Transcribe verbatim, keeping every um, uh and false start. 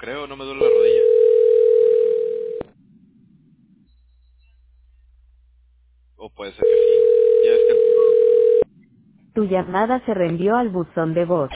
creo, no me duele la rodilla. O puede ser que sí. Ya es que... Tu llamada se reenvió al buzón de voz.